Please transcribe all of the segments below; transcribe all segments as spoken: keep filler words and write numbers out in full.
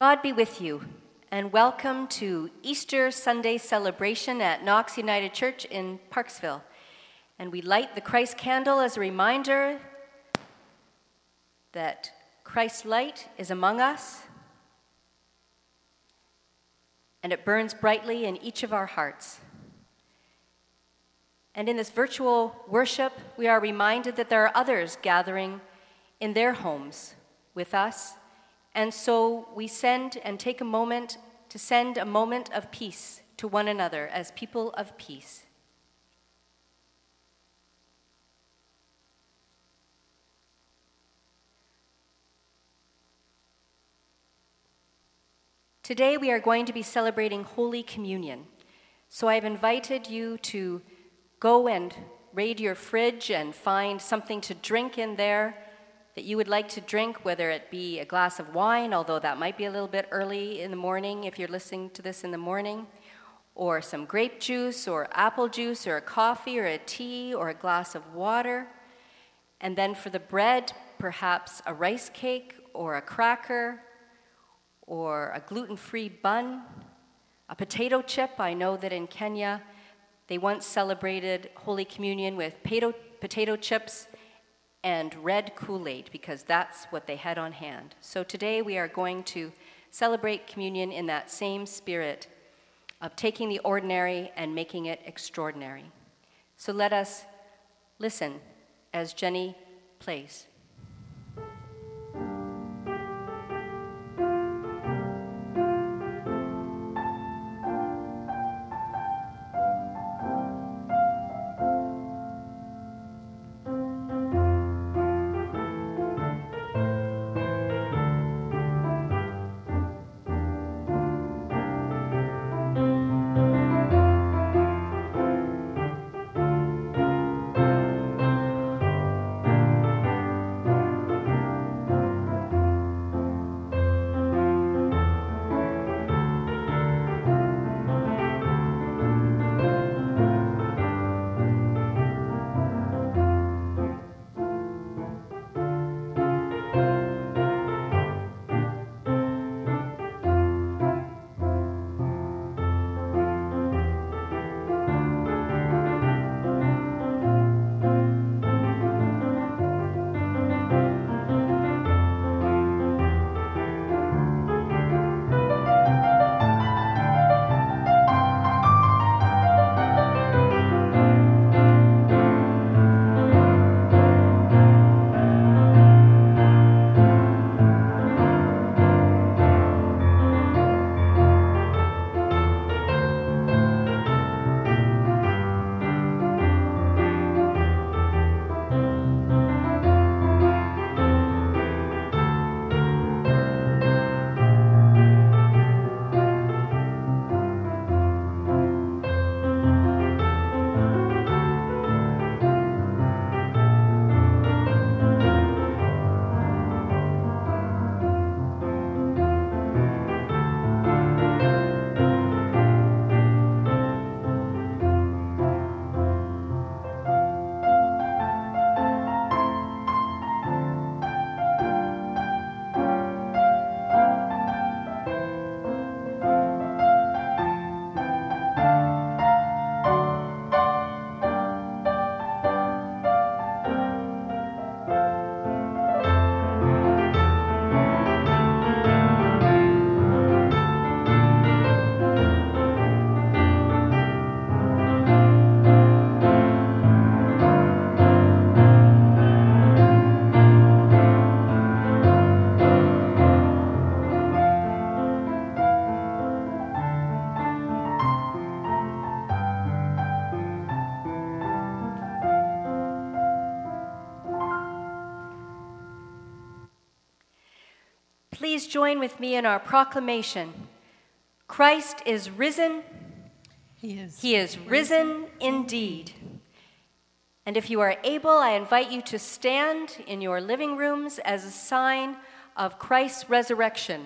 God be with you, and welcome to Easter Sunday celebration at Knox United Church in Parksville. And we light the Christ candle as a reminder that Christ's light is among us, and it burns brightly in each of our hearts. And in this virtual worship, we are reminded that there are others gathering in their homes with us. And so we send and take a moment to send a moment of peace to one another as people of peace. Today we are going to be celebrating Holy Communion. So I've invited you to go and raid your fridge and find something to drink in there that you would like to drink, whether it be a glass of wine, although that might be a little bit early in the morning if you're listening to this in the morning, or some grape juice or apple juice or a coffee or a tea or a glass of water. And then for the bread, perhaps a rice cake or a cracker or a gluten-free bun, a potato chip. I know that in Kenya, they once celebrated Holy Communion with potato, potato chips and red Kool-Aid, because that's what they had on hand. So today we are going to celebrate communion in that same spirit of taking the ordinary and making it extraordinary. So let us listen as Jenny plays. Please join with me in our proclamation. Christ is risen. He is, he is risen indeed. And if you are able, I invite you to stand in your living rooms as a sign of Christ's resurrection.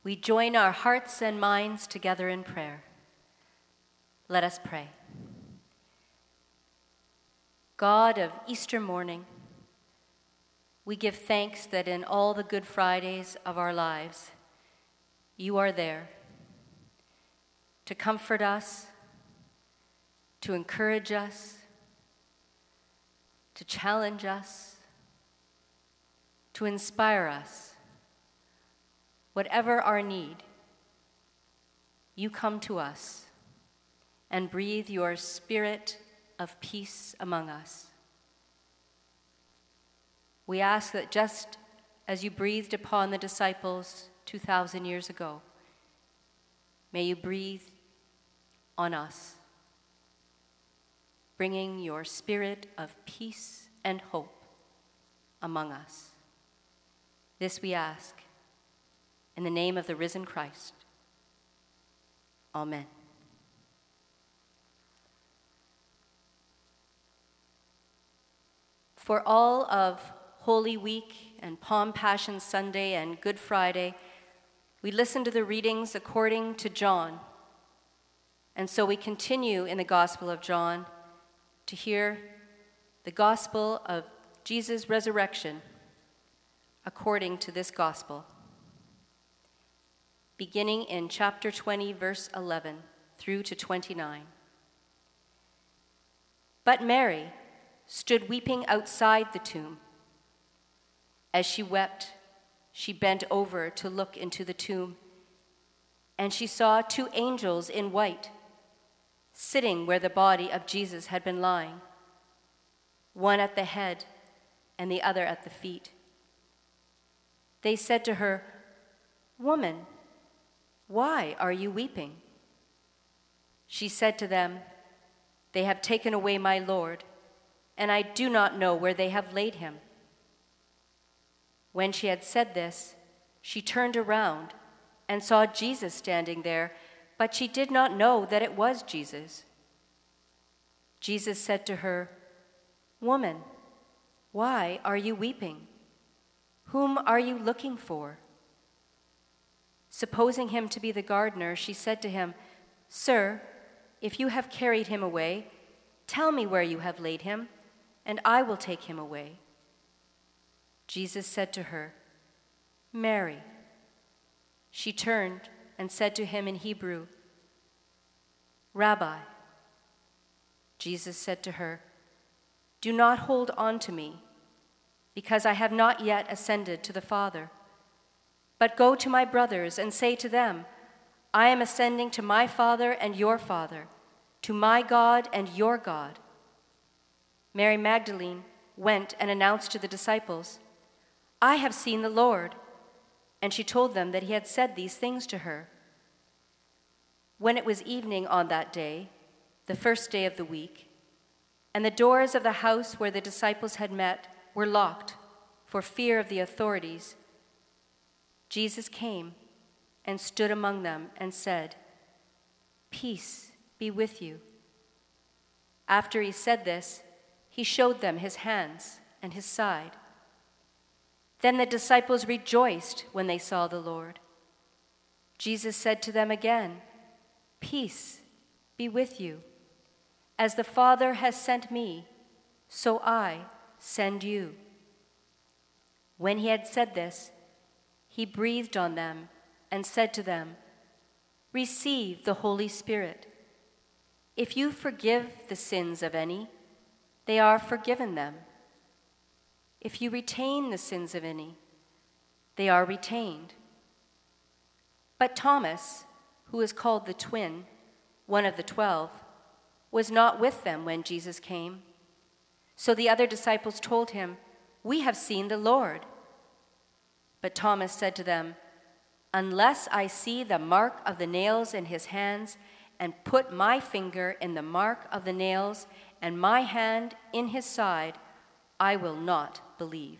we join our hearts and minds together in prayer. Let us pray. God of Easter morning, we give thanks that in all the Good Fridays of our lives, you are there to comfort us, to encourage us, to challenge us, to inspire us. Whatever our need, you come to us and breathe your spirit of peace among us. We ask that just as you breathed upon the disciples two thousand years ago, may you breathe on us, bringing your spirit of peace and hope among us. This we ask in the name of the risen Christ. Amen. For all of Holy Week and Palm Passion Sunday and Good Friday, we listen to the readings according to John. And so we continue in the Gospel of John to hear the gospel of Jesus' resurrection according to this gospel, beginning in chapter twenty, verse eleven through to twenty-nine. But Mary stood weeping outside the tomb. As she wept, she bent over to look into the tomb, and she saw two angels in white sitting where the body of Jesus had been lying, one at the head and the other at the feet. They said to her, "Woman, why are you weeping?" She said to them, "They have taken away my Lord, and I do not know where they have laid him." When she had said this, she turned around and saw Jesus standing there, but she did not know that it was Jesus. Jesus said to her, "Woman, why are you weeping? Whom are you looking for?" Supposing him to be the gardener, she said to him, "Sir, if you have carried him away, tell me where you have laid him, and I will take him away." Jesus said to her, "Mary." She turned and said to him in Hebrew, "Rabbi." Jesus said to her, "Do not hold on to me, because I have not yet ascended to the Father. But go to my brothers and say to them, I am ascending to my Father and your Father, to my God and your God." Mary Magdalene went and announced to the disciples, "I have seen the Lord." And she told them that he had said these things to her. When it was evening on that day, the first day of the week, and the doors of the house where the disciples had met were locked for fear of the authorities, Jesus came and stood among them and said, "Peace be with you." After he said this, he showed them his hands and his side. Then the disciples rejoiced when they saw the Lord. Jesus said to them again, "Peace be with you. As the Father has sent me, so I send you." When he had said this, he breathed on them and said to them, "Receive the Holy Spirit. If you forgive the sins of any, they are forgiven them. If you retain the sins of any, they are retained." But Thomas, who is called the twin, one of the twelve, was not with them when Jesus came. So the other disciples told him, "We have seen the Lord." But Thomas said to them, "Unless I see the mark of the nails in his hands, and put my finger in the mark of the nails, and my hand in his side, I will not believe."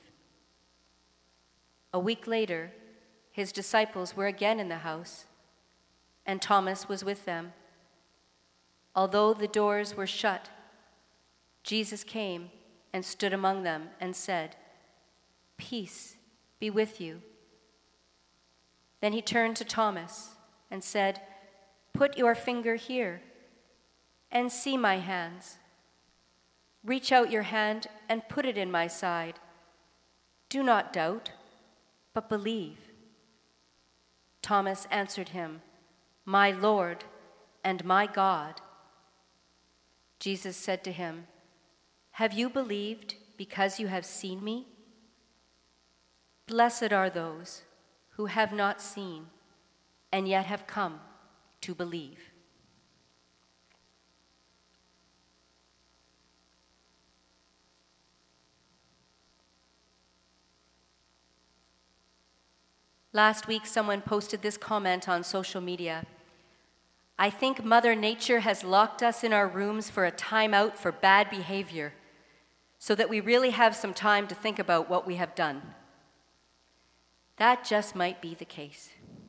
A week later, his disciples were again in the house, and Thomas was with them. Although the doors were shut, Jesus came and stood among them and said, "Peace be with you." Then he turned to Thomas and said, "Put your finger here and see my hands. Reach out your hand and put it in my side. Do not doubt, but believe." Thomas answered him, "My Lord and my God." Jesus said to him, "Have you believed because you have seen me? Blessed are those who have not seen and yet have come to believe." Last week, someone posted this comment on social media. "I think Mother Nature has locked us in our rooms for a timeout for bad behavior so that we really have some time to think about what we have done." That just might be the case.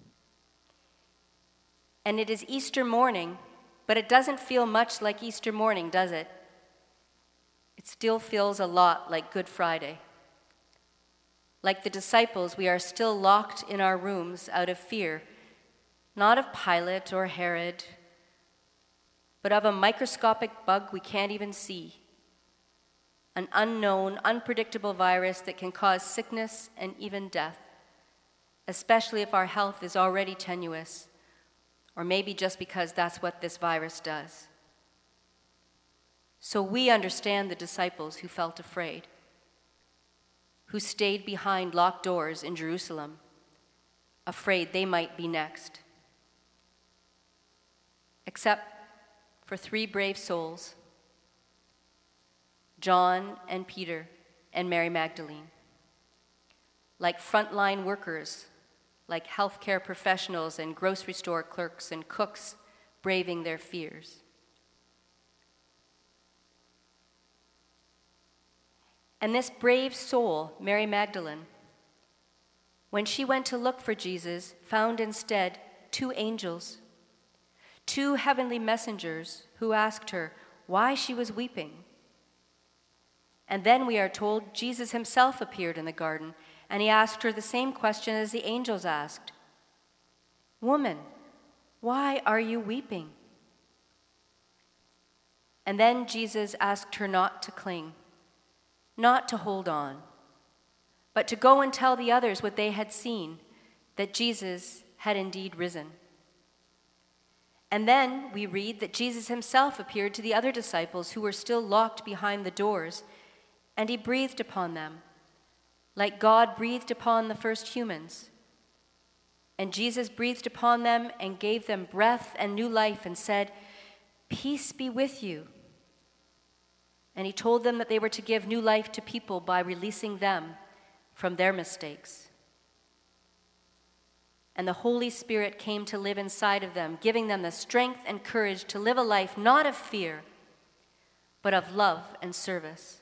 And it is Easter morning, but it doesn't feel much like Easter morning, does it? It still feels a lot like Good Friday. Like the disciples, we are still locked in our rooms out of fear, not of Pilate or Herod, but of a microscopic bug we can't even see, an unknown, unpredictable virus that can cause sickness and even death, especially if our health is already tenuous, or maybe just because that's what this virus does. So we understand the disciples who felt afraid, who stayed behind locked doors in Jerusalem, afraid they might be next. Except for three brave souls, John and Peter and Mary Magdalene, like frontline workers, like healthcare professionals and grocery store clerks and cooks braving their fears. And this brave soul, Mary Magdalene, when she went to look for Jesus, found instead two angels, two heavenly messengers who asked her why she was weeping. And then we are told Jesus himself appeared in the garden, and he asked her the same question as the angels asked. "Woman, why are you weeping?" And then Jesus asked her not to cling, not to hold on, but to go and tell the others what they had seen, that Jesus had indeed risen. And then we read that Jesus himself appeared to the other disciples who were still locked behind the doors, and he breathed upon them, like God breathed upon the first humans. And Jesus breathed upon them and gave them breath and new life and said, "Peace be with you." And he told them that they were to give new life to people by releasing them from their mistakes. And the Holy Spirit came to live inside of them, giving them the strength and courage to live a life not of fear, but of love and service.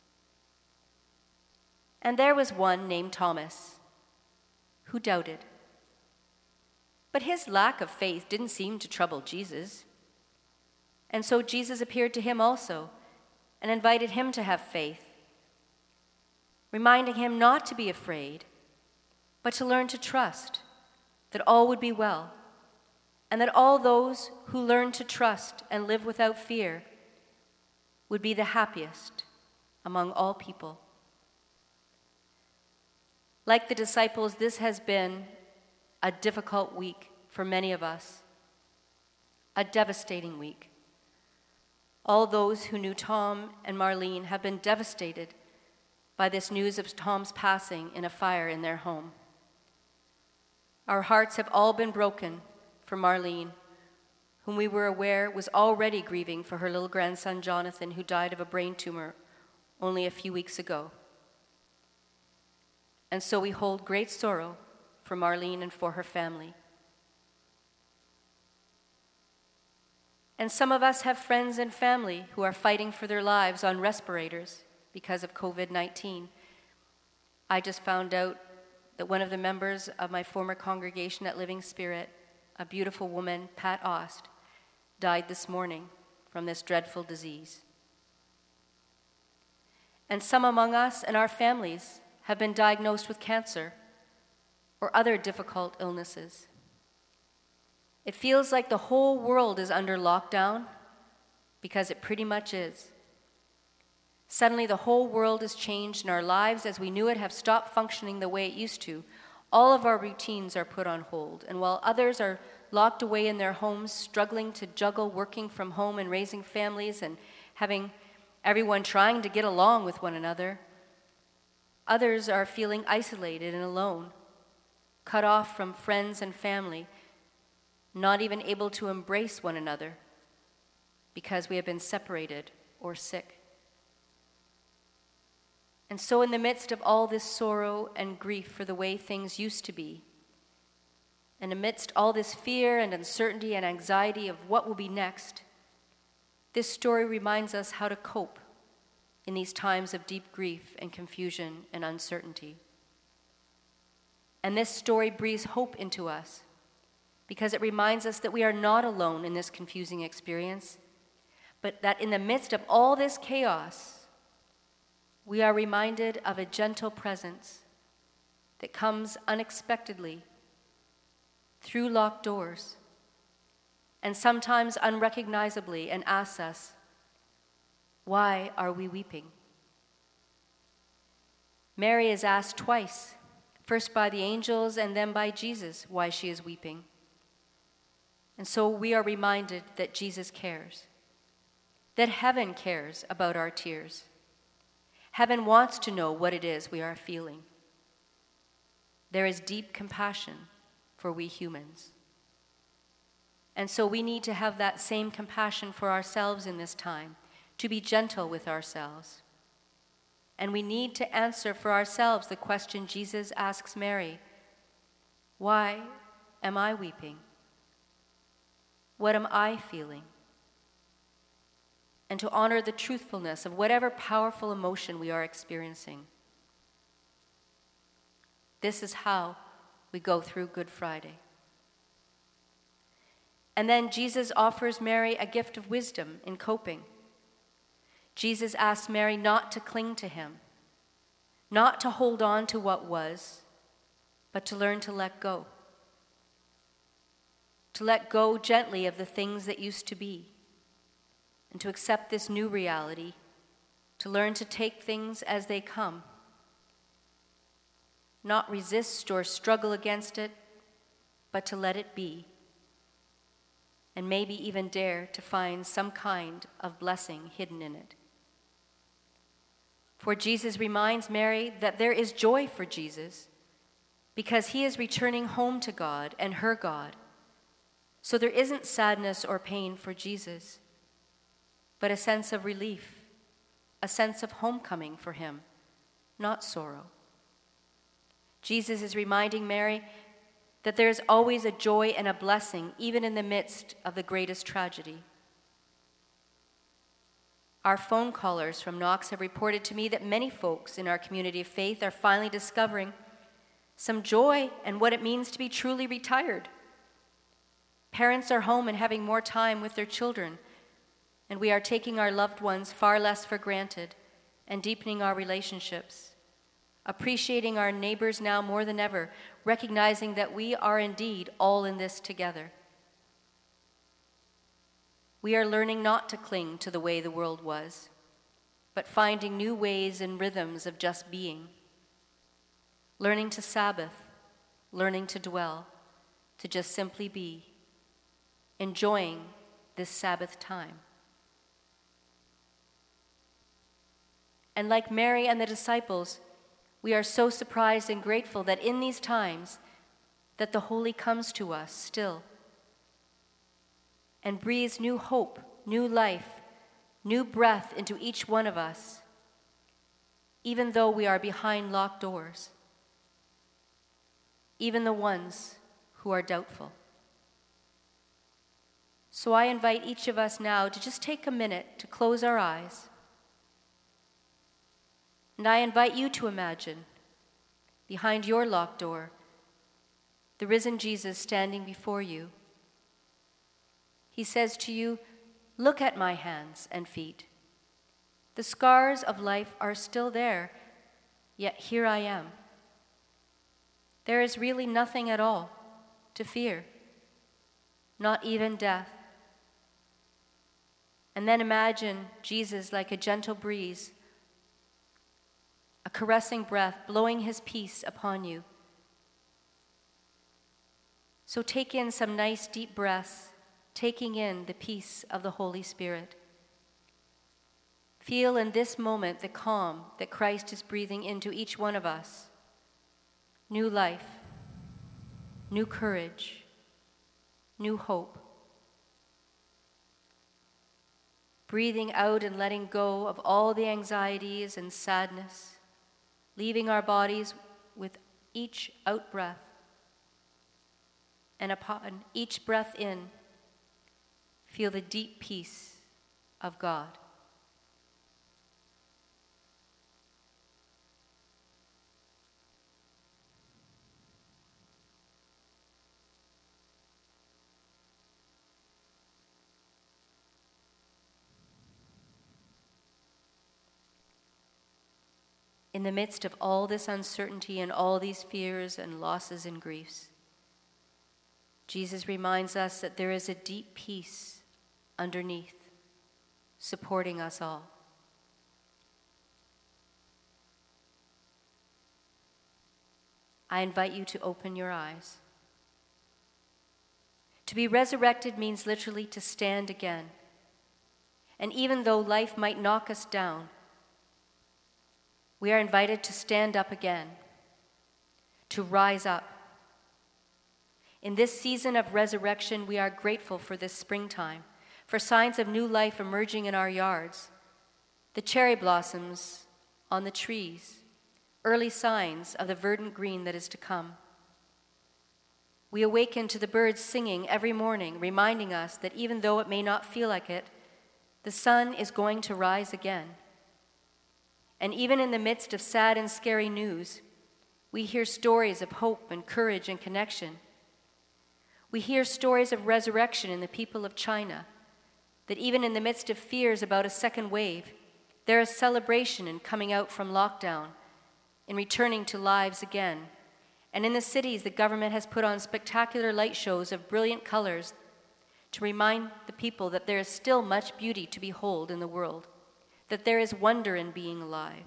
And there was one named Thomas who doubted. But his lack of faith didn't seem to trouble Jesus. And so Jesus appeared to him also and invited him to have faith, reminding him not to be afraid, but to learn to trust that all would be well, and that all those who learn to trust and live without fear would be the happiest among all people. Like the disciples, this has been a difficult week for many of us, a devastating week. All those who knew Tom and Marlene have been devastated by this news of Tom's passing in a fire in their home. Our hearts have all been broken for Marlene, whom we were aware was already grieving for her little grandson Jonathan, who died of a brain tumor only a few weeks ago. And so we hold great sorrow for Marlene and for her family. And some of us have friends and family who are fighting for their lives on respirators because of covid nineteen. I just found out that one of the members of my former congregation at Living Spirit, a beautiful woman, Pat Ost, died this morning from this dreadful disease. And some among us and our families have been diagnosed with cancer or other difficult illnesses. It feels like the whole world is under lockdown, because it pretty much is. Suddenly the whole world has changed and our lives as we knew it have stopped functioning the way it used to. All of our routines are put on hold, and while others are locked away in their homes, struggling to juggle working from home and raising families and having everyone trying to get along with one another, others are feeling isolated and alone, cut off from friends and family, not even able to embrace one another because we have been separated or sick. And so in the midst of all this sorrow and grief for the way things used to be, and amidst all this fear and uncertainty and anxiety of what will be next, this story reminds us how to cope in these times of deep grief and confusion and uncertainty. And this story breathes hope into us because it reminds us that we are not alone in this confusing experience, but that in the midst of all this chaos, we are reminded of a gentle presence that comes unexpectedly through locked doors and sometimes unrecognizably and asks us, why are we weeping? Mary is asked twice, first by the angels and then by Jesus, why she is weeping. And so we are reminded that Jesus cares, that heaven cares about our tears. Heaven wants to know what it is we are feeling. There is deep compassion for we humans. And so we need to have that same compassion for ourselves in this time, to be gentle with ourselves. And we need to answer for ourselves the question Jesus asks Mary, why am I weeping? What am I feeling? And to honor the truthfulness of whatever powerful emotion we are experiencing. This is how we go through Good Friday. And then Jesus offers Mary a gift of wisdom in coping. Jesus asks Mary not to cling to him, not to hold on to what was, but to learn to let go. To let go gently of the things that used to be, and to accept this new reality, to learn to take things as they come, not resist or struggle against it, but to let it be, and maybe even dare to find some kind of blessing hidden in it. For Jesus reminds Mary that there is joy for Jesus because he is returning home to God and her God. So there isn't sadness or pain for Jesus, but a sense of relief, a sense of homecoming for him, not sorrow. Jesus is reminding Mary that there is always a joy and a blessing, even in the midst of the greatest tragedy. Our phone callers from Knox have reported to me that many folks in our community of faith are finally discovering some joy and what it means to be truly retired. Parents are home and having more time with their children, and we are taking our loved ones far less for granted and deepening our relationships, appreciating our neighbors now more than ever, recognizing that we are indeed all in this together. We are learning not to cling to the way the world was, but finding new ways and rhythms of just being, learning to Sabbath, learning to dwell, to just simply be, enjoying this Sabbath time. And like Mary and the disciples, we are so surprised and grateful that in these times that the Holy comes to us still and breathes new hope, new life, new breath into each one of us, even though we are behind locked doors, even the ones who are doubtful. So I invite each of us now to just take a minute to close our eyes. And I invite you to imagine, behind your locked door, the risen Jesus standing before you. He says to you, "Look at my hands and feet. The scars of life are still there, yet here I am. There is really nothing at all to fear, not even death. And then imagine Jesus like a gentle breeze, a caressing breath blowing his peace upon you. So take in some nice deep breaths, taking in the peace of the Holy Spirit. Feel in this moment the calm that Christ is breathing into each one of us. New life, new courage, new hope. Breathing out and letting go of all the anxieties and sadness, leaving our bodies with each out-breath. And upon each breath in, feel the deep peace of God. In the midst of all this uncertainty and all these fears and losses and griefs, Jesus reminds us that there is a deep peace underneath, supporting us all. I invite you to open your eyes. To be resurrected means literally to stand again. And even though life might knock us down, we are invited to stand up again, to rise up. In this season of resurrection, we are grateful for this springtime, for signs of new life emerging in our yards, the cherry blossoms on the trees, early signs of the verdant green that is to come. We awaken to the birds singing every morning, reminding us that even though it may not feel like it, the sun is going to rise again. And even in the midst of sad and scary news, we hear stories of hope and courage and connection. We hear stories of resurrection in the people of China, that even in the midst of fears about a second wave, there is celebration in coming out from lockdown, in returning to lives again. And in the cities, the government has put on spectacular light shows of brilliant colors to remind the people that there is still much beauty to behold in the world, that there is wonder in being alive.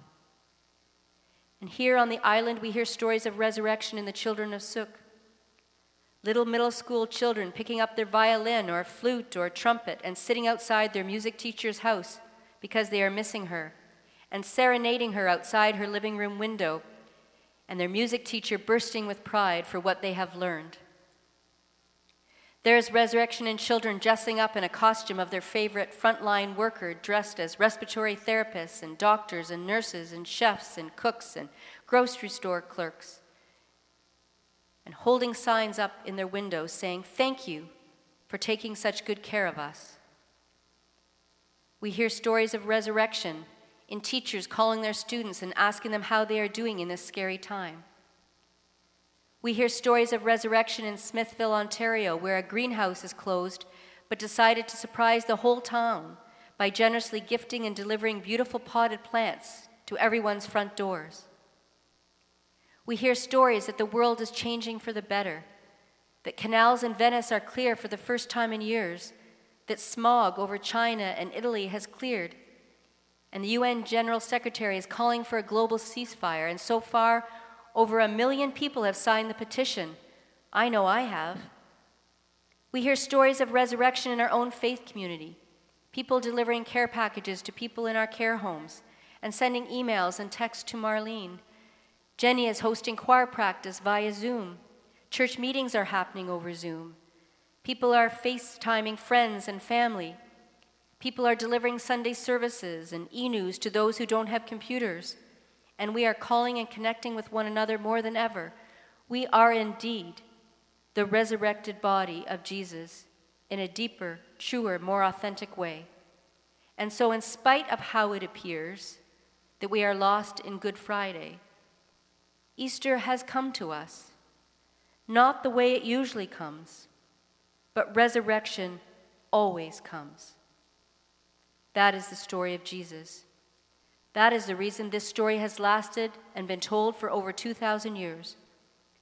And here on the island, we hear stories of resurrection in the children of Suk. Little middle school children picking up their violin or flute or trumpet and sitting outside their music teacher's house because they are missing her, and serenading her outside her living room window, and their music teacher bursting with pride for what they have learned. There is resurrection in children dressing up in a costume of their favorite frontline worker, dressed as respiratory therapists and doctors and nurses and chefs and cooks and grocery store clerks, and holding signs up in their windows saying, "Thank you for taking such good care of us." We hear stories of resurrection in teachers calling their students and asking them how they are doing in this scary time. We hear stories of resurrection in Smithville, Ontario, where a greenhouse is closed but decided to surprise the whole town by generously gifting and delivering beautiful potted plants to everyone's front doors. We hear stories that the world is changing for the better, that canals in Venice are clear for the first time in years, that smog over China and Italy has cleared, and the U N General Secretary is calling for a global ceasefire, and so far, over a million people have signed the petition. I know I have. We hear stories of resurrection in our own faith community, people delivering care packages to people in our care homes and sending emails and texts to Marlene. Jenny is hosting choir practice via Zoom. Church meetings are happening over Zoom. People are FaceTiming friends and family. People are delivering Sunday services and e-news to those who don't have computers. And we are calling and connecting with one another more than ever. We are indeed the resurrected body of Jesus in a deeper, truer, more authentic way. And so in spite of how it appears that we are lost in Good Friday, Easter has come to us, not the way it usually comes, but resurrection always comes. That is the story of Jesus. That is the reason this story has lasted and been told for over two thousand years.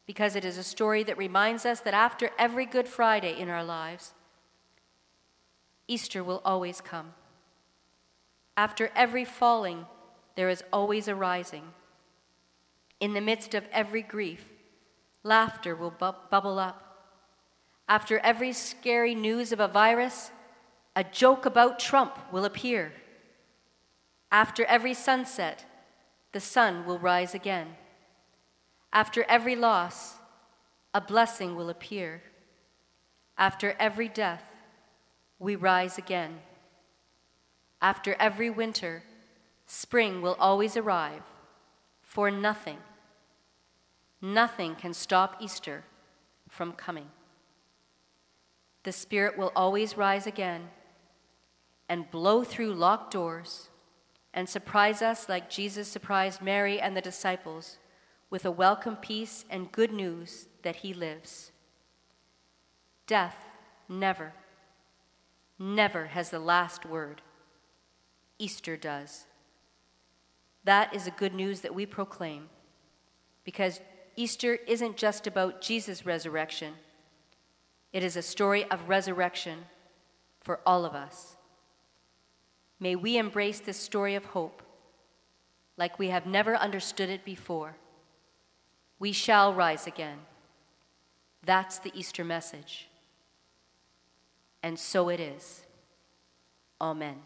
because it is a story that reminds us that after every Good Friday in our lives, Easter will always come. After every falling, there is always a rising. In the midst of every grief, laughter will bu- bubble up. After every scary news of a virus, a joke about Trump will appear. After every sunset, the sun will rise again. After every loss, a blessing will appear. After every death, we rise again. After every winter, spring will always arrive, for nothing, nothing can stop Easter from coming. The Spirit will always rise again and blow through locked doors and surprise us like Jesus surprised Mary and the disciples with a welcome peace and good news that he lives. Death never, never has the last word. Easter does. That is the good news that we proclaim, because Easter isn't just about Jesus' resurrection. It is a story of resurrection for all of us. May we embrace this story of hope like we have never understood it before. We shall rise again. That's the Easter message. And so it is. Amen.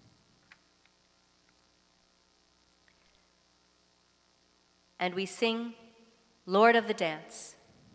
And we sing, Lord of the Dance.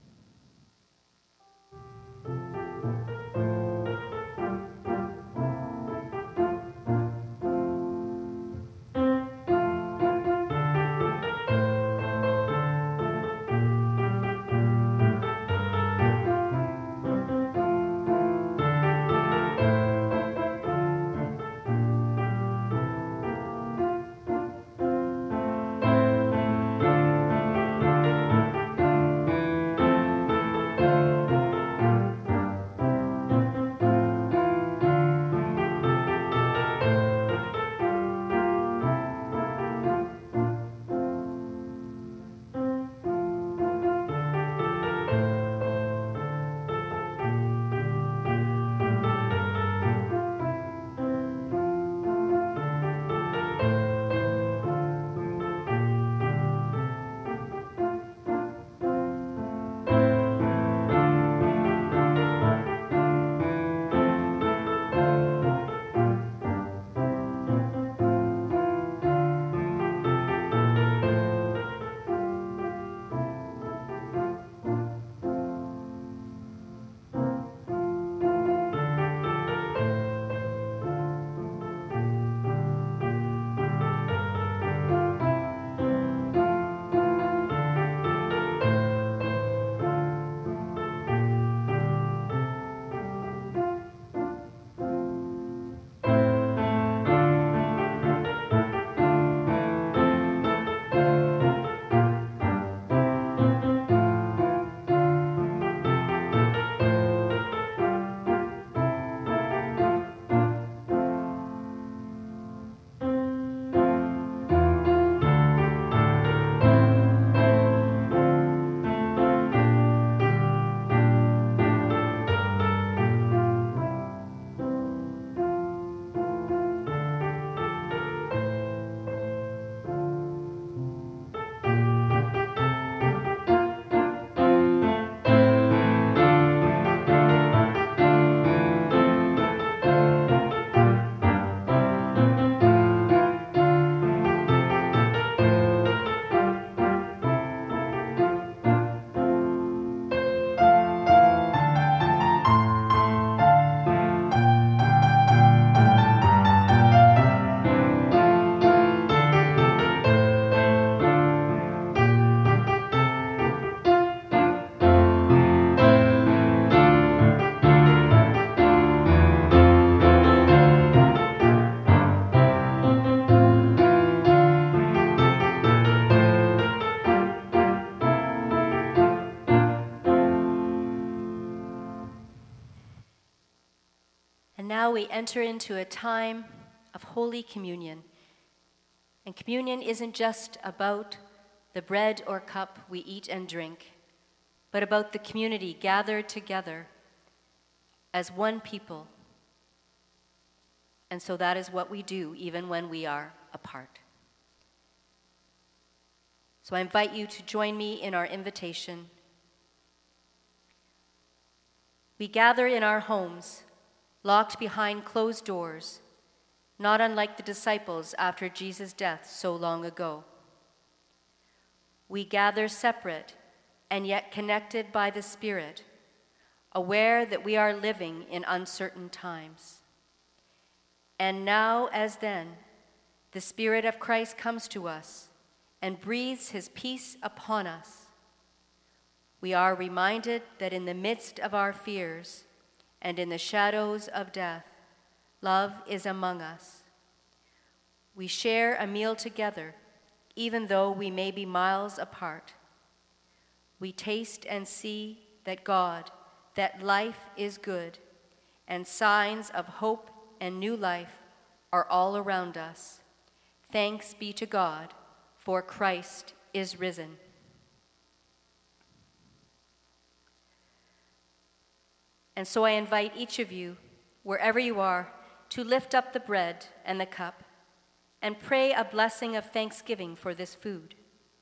And now we enter into a time of Holy Communion. And communion isn't just about the bread or cup we eat and drink, but about the community gathered together as one people. And so that is what we do, even when we are apart. So I invite you to join me in our invitation. We gather in our homes, locked behind closed doors, not unlike the disciples after Jesus' death so long ago. We gather separate and yet connected by the Spirit, aware that we are living in uncertain times. And now, as then, the Spirit of Christ comes to us and breathes his peace upon us. We are reminded that in the midst of our fears and in the shadows of death, love is among us. We share a meal together, even though we may be miles apart. We taste and see that God, that life is good, and signs of hope and new life are all around us. Thanks be to God, for Christ is risen. And so I invite each of you, wherever you are, to lift up the bread and the cup and pray a blessing of thanksgiving for this food.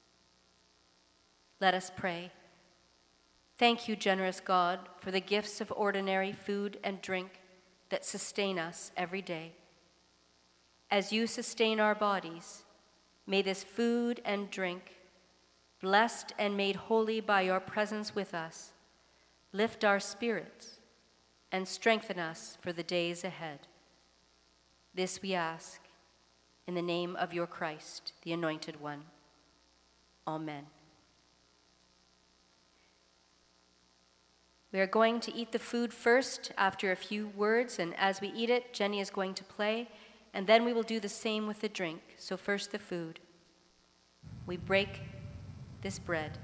Let us pray. Thank you, generous God, for the gifts of ordinary food and drink that sustain us every day. As you sustain our bodies, may this food and drink, blessed and made holy by your presence with us, lift our spirits and strengthen us for the days ahead. This we ask in the name of your Christ, the Anointed One. Amen. We are going to eat the food first after a few words, and as we eat it, Jenny is going to play, and then we will do the same with the drink. So first the food. We break this bread.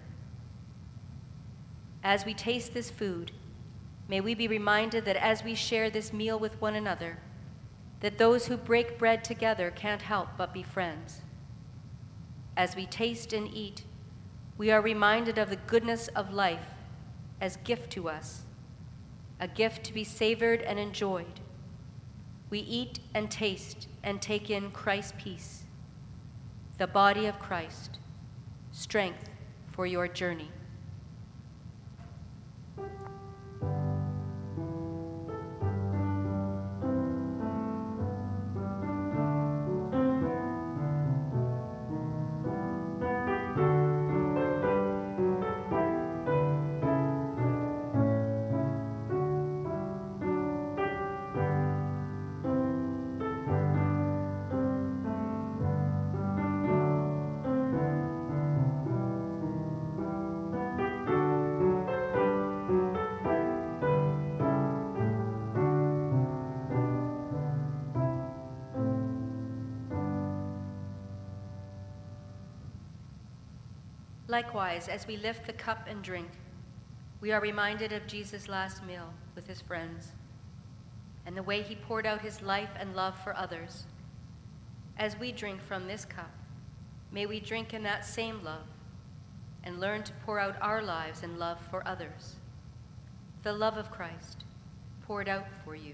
As we taste this food, may we be reminded that as we share this meal with one another, that those who break bread together can't help but be friends. As we taste and eat, we are reminded of the goodness of life as gift to us, a gift to be savored and enjoyed. We eat and taste and take in Christ's peace, the body of Christ, strength for your journey. Likewise, as we lift the cup and drink, we are reminded of Jesus' last meal with his friends and the way he poured out his life and love for others. As we drink from this cup, may we drink in that same love and learn to pour out our lives in love for others. The love of Christ poured out for you.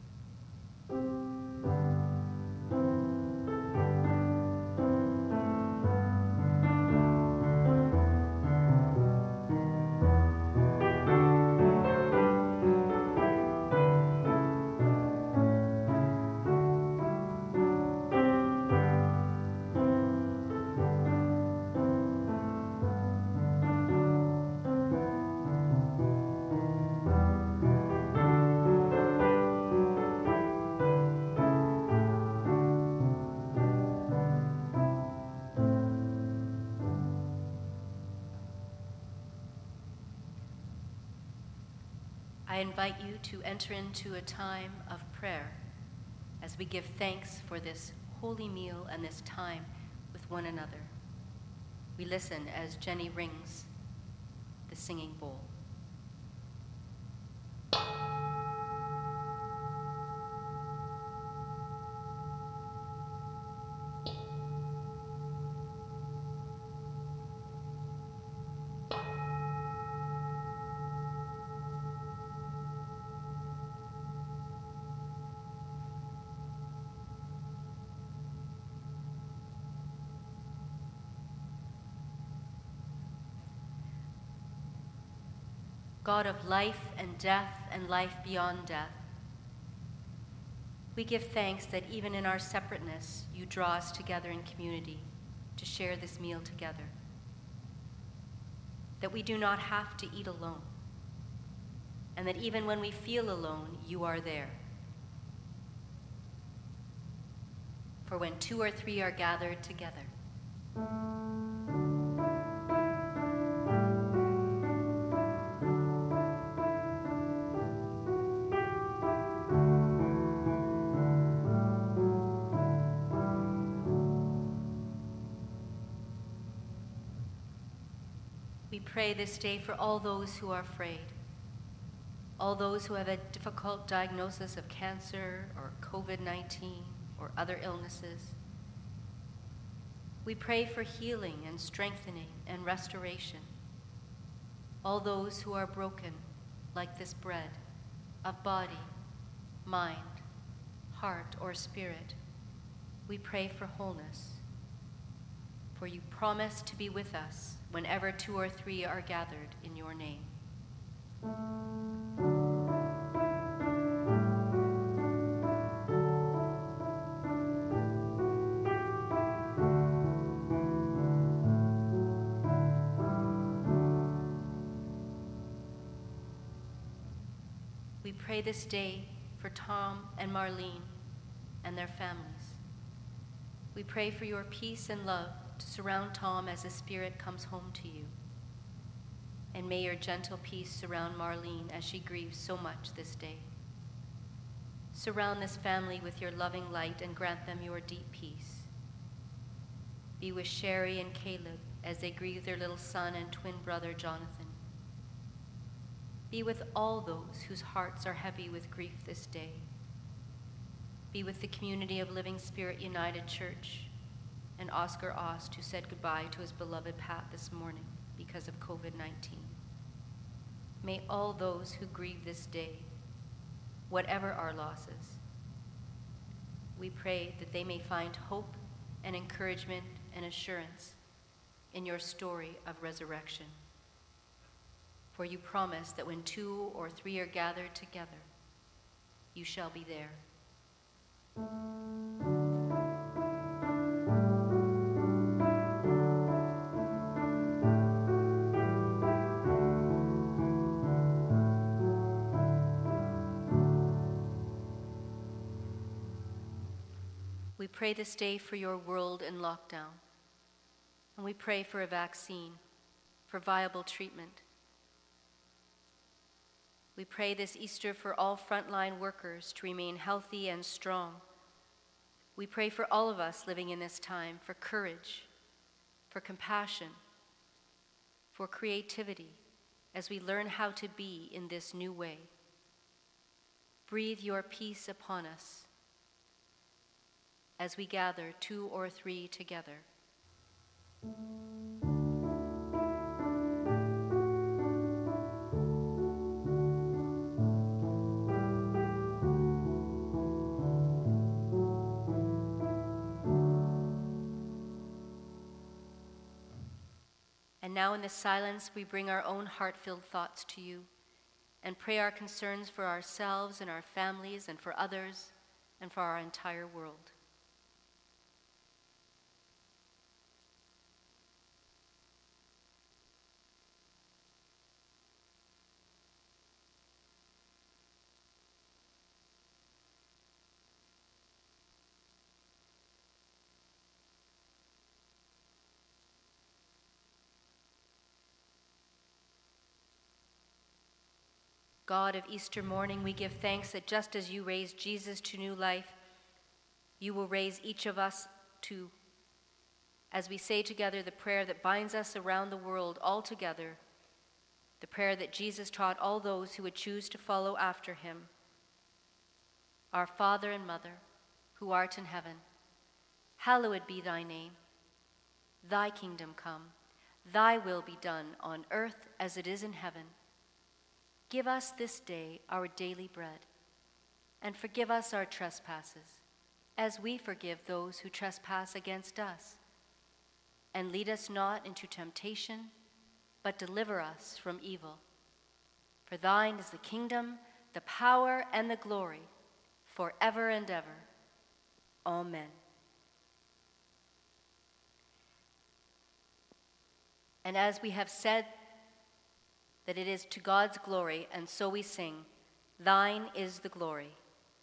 I invite you to enter into a time of prayer as we give thanks for this holy meal and this time with one another. We listen as Jenny rings the singing bowl. God of life and death and life beyond death, we give thanks that even in our separateness, you draw us together in community to share this meal together. That we do not have to eat alone, and that even when we feel alone, you are there. For when two or three are gathered together, we pray this day for all those who are afraid, all those who have a difficult diagnosis of cancer or covid nineteen or other illnesses. We pray for healing and strengthening and restoration. All those who are broken, like this bread, of body, mind, heart, or spirit, we pray for wholeness. For you promise to be with us whenever two or three are gathered in your name. We pray this day for Tom and Marlene and their families. We pray for your peace and love to surround Tom as his spirit comes home to you. And may your gentle peace surround Marlene as she grieves so much this day. Surround this family with your loving light and grant them your deep peace. Be with Sherry and Caleb as they grieve their little son and twin brother Jonathan. Be with all those whose hearts are heavy with grief this day. Be with the community of Living Spirit United Church and Oscar Ost, who said goodbye to his beloved Pat this morning because of covid nineteen. May all those who grieve this day, whatever our losses, we pray that they may find hope and encouragement and assurance in your story of resurrection. For you promise that when two or three are gathered together, you shall be there. We pray this day for your world in lockdown, and we pray for a vaccine, for viable treatment. We pray this Easter for all frontline workers to remain healthy and strong. We pray for all of us living in this time for courage, for compassion, for creativity as we learn how to be in this new way. Breathe your peace upon us as we gather two or three together. And now in the silence, we bring our own heart-filled thoughts to you and pray our concerns for ourselves and our families and for others and for our entire world. God of Easter morning, we give thanks that just as you raised Jesus to new life, you will raise each of us to, as we say together the prayer that binds us around the world all together, the prayer that Jesus taught all those who would choose to follow after him. Our Father and Mother, who art in heaven, hallowed be thy name. Thy kingdom come, thy will be done on earth as it is in heaven. Give us this day our daily bread, and forgive us our trespasses, as we forgive those who trespass against us. And lead us not into temptation, but deliver us from evil. For thine is the kingdom, the power, and the glory, forever and ever. Amen. And as we have said that it is to God's glory, and so we sing, Thine is the glory.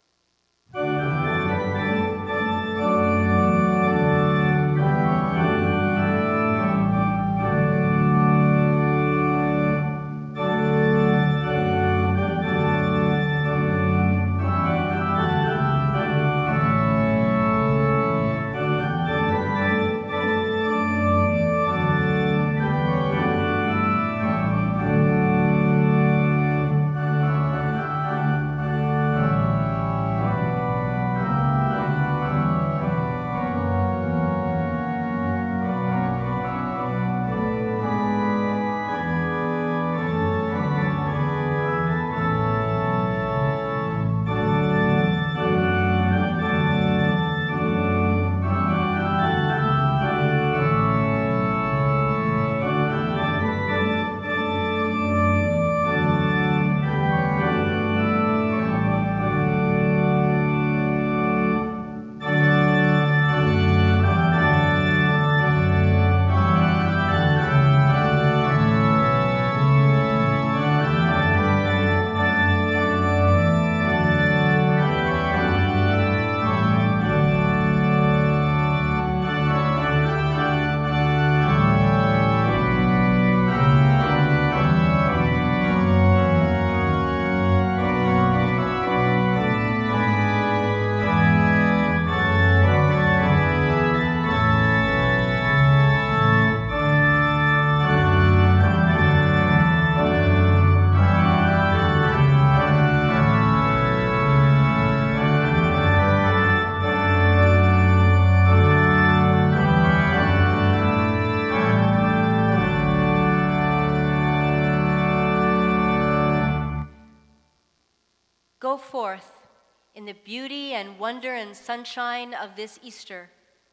Go forth in the beauty and wonder and sunshine of this Easter.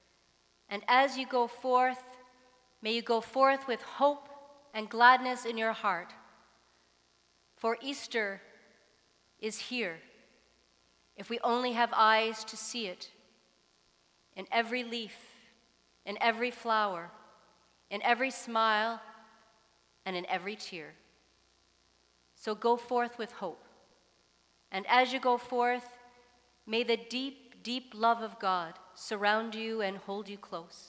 And as you go forth, may you go forth with hope and gladness in your heart. For Easter is here, if we only have eyes to see it, in every leaf, in every flower, in every smile, and in every tear. So go forth with hope. And as you go forth, may the deep, deep love of God surround you and hold you close.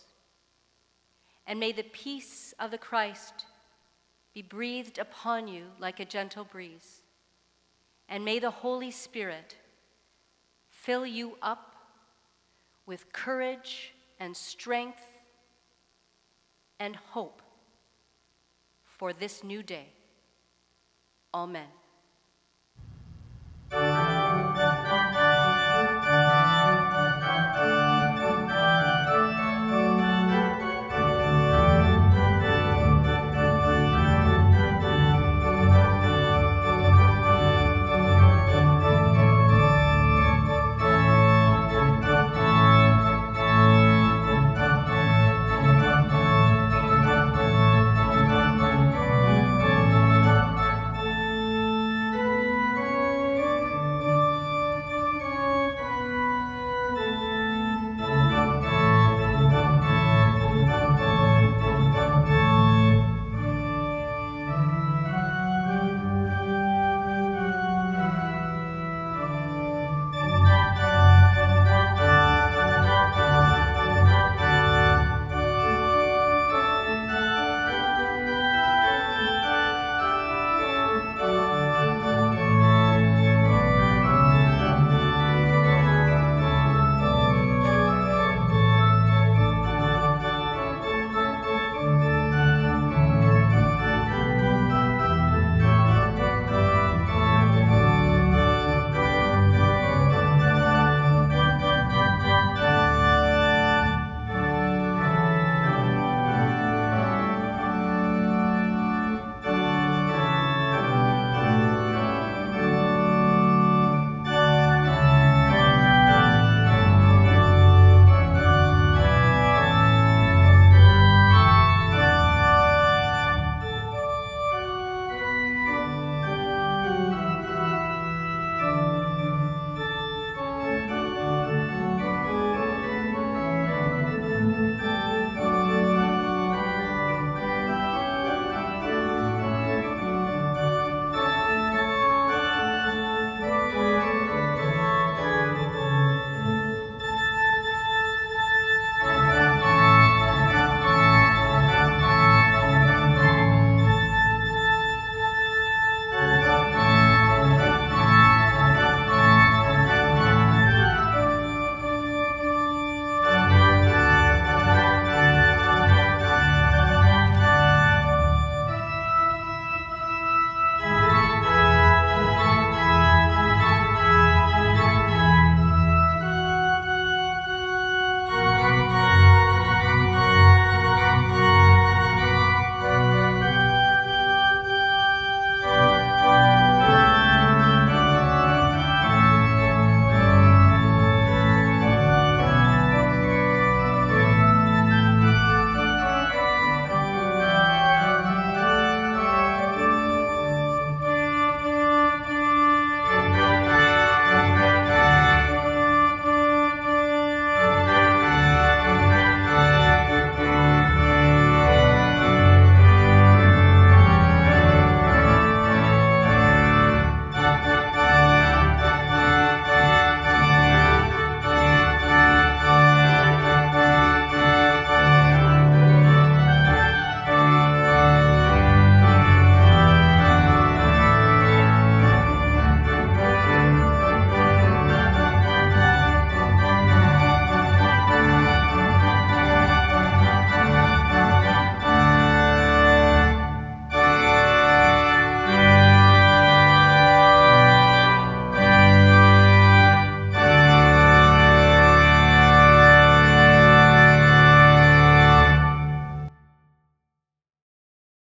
And may the peace of the Christ be breathed upon you like a gentle breeze. And may the Holy Spirit fill you up with courage and strength and hope for this new day. Amen.